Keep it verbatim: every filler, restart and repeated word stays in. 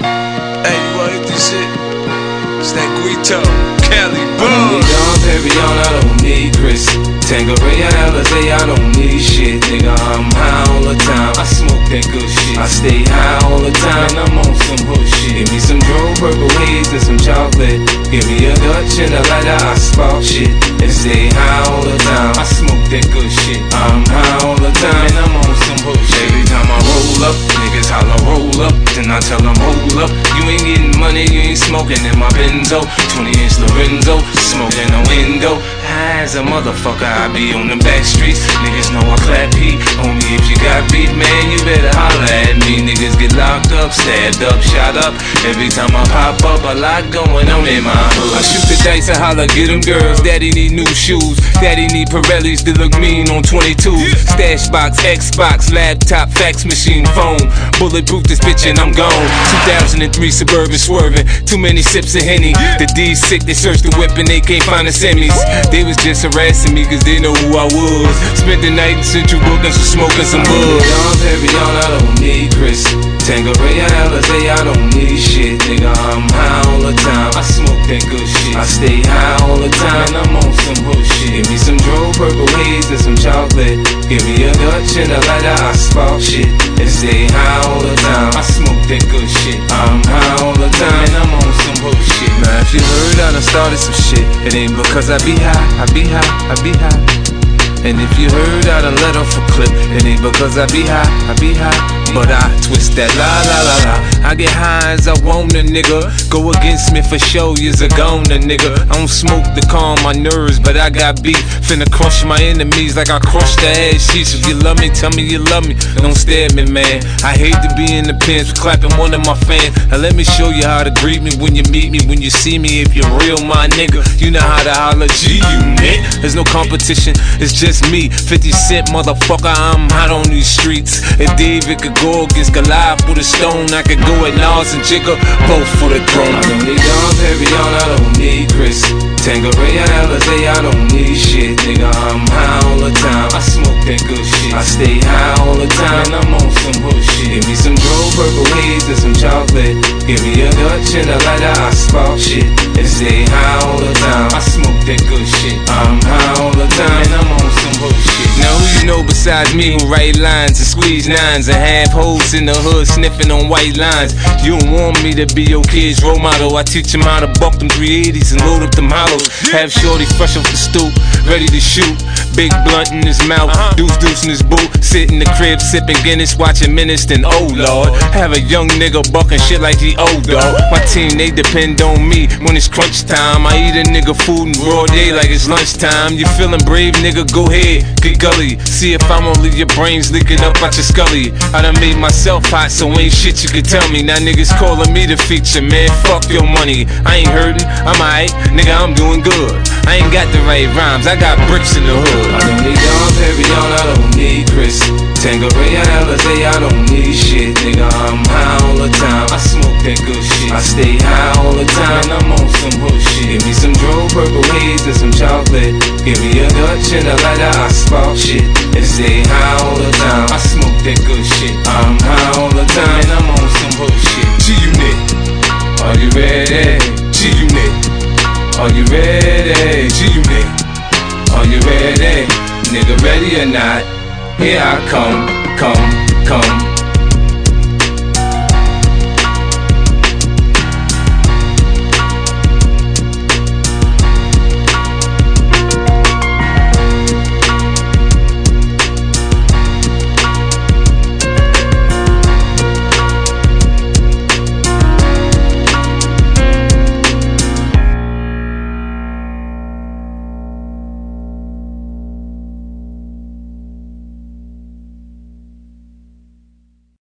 Hey, you wanna hit this shit? It's that Guito, Cali, boom. I don't need Dom Perignon, I don't need Chris. Tanqueray, Alizé, I don't need shit. Nigga, I'm high all the time. I smoke that good shit. I stay high all the time, and I'm on some hood shit. Give me some Dro, Purple Haze, and some chocolate. Give me a Dutch and a lighter, I spark shit. And stay high all the time. I smoke that good shit. I'm high all the time, and I'm on some hood shit. Every time I roll up, niggas holla roll up. Then I tell them hold up. You ain't getting money, you ain't smoking in my Benzo. twenty inch Lorenzo, smoking a window. High as a motherfucker, I be on them back streets. Niggas know I clap heat. Homie, if you got beef, man, you better holla at me. Niggas get locked up, stabbed up, shot up. Every time I pop up, a lot going on in my hood. I shoot the dice and holla, get them girls. Daddy need new shoes. Daddy need Pirellis to look mean on twenty-twos. Stash box, Xbox, laptop, fax machine, phone. Bulletproof this bitch and I'm gone. two thousand three Suburban swerving. Too many sips of Henny. The D's sick, they searched the whip and they can't find the semis. They was just harassing me cause they know who I was. Spent the night in Central Bookings for smoking some bud. Dom Perignon, I don't need Chris. Tanqueray, Alizé, I don't need shit. Nigga, I'm high all the time. I smoke that good shit. I stay high all the time, and I'm on some hood shit. Give me some Dro, Purple Haze, and some chocolate. Give me a Dutch and a lighter, I spark shit. And stay high all the time. I smoke that good shit. I'm high all the time, and I'm on some hood shit. Now if you heard I done started some shit, it ain't because I be high, I be high, I be high. And if you heard I done let off a clip, it ain't because I be high, I be high. But I twist that la la la la. I get high as I want a nigga. Go against me for show, you's a goner nigga. I don't smoke to calm my nerves, but I got beef. Finna crush my enemies like I crushed the ass sheets. If you love me, tell me you love me. Don't stare at me, man. I hate to be in the pins clapping one of my fans. Now let me show you how to greet me when you meet me, when you see me. If you're real, my nigga, you know how to holler G-Unit. There's no competition, it's just me. fifty cent motherfucker, I'm hot on these streets. If David could go against Goliath with a stone, I could go at Nas and Jigga, both for the throne. I don't need Dom Perignon, I don't need Chris. Tanqueray, Alizé, I don't need shit. Nigga, I'm high all the time. I smoke that good shit. I stay high all the time, and I'm on some hood shit. Give me some Dro, Purple Haze, and some chocolate. Give me a Dutch and a lighter, I spark shit. And stay high all the time. I smoke that good shit. I'm high all the time, and I'm on some hood shit. Now who you know besides me who write lines and squeeze nines and have hoes in the hood sniffing on white lines? You don't want me to be your kid's role model. I teach him how to buck them three eighties and load up them hollows. Have shorty fresh off the stoop, ready to shoot. Big blunt in his mouth, deuce deuce in his boot. Sit in the crib sipping Guinness, watching Menace, then oh lord. Have a young nigga bucking shit like he old dog. My team, they depend on me when it's crunch time. I eat a nigga food in broad day like it's lunchtime. You feeling brave, nigga, go ahead, get gully. See if I'm gonna leave your brains leaking up out your scully. I done made myself hot, so ain't shit you could tell me. Now niggas calling me the feature, man, fuck your money. I ain't hurting, I'm alright, nigga, I'm doing good. I ain't got the right rhymes, I got bricks in the hood. I don't need Dom Perignon, I don't need Chris. Tanqueray, Alizé, I don't need shit. Nigga, I'm high all the time. I smoke that good shit. I stay high all the time, and I'm on some hood shit. Give me some Dro, Purple Haze, and some chocolate. Give me a Dutch and a lighter, I spark shit. And stay high all the time. I smoke that good shit. I'm high all the time, and I'm on some hood shit. G-Unit, are you ready? G-Unit, are you ready? G-Unit, are you ready? Nigga, ready or not? Here I come, come.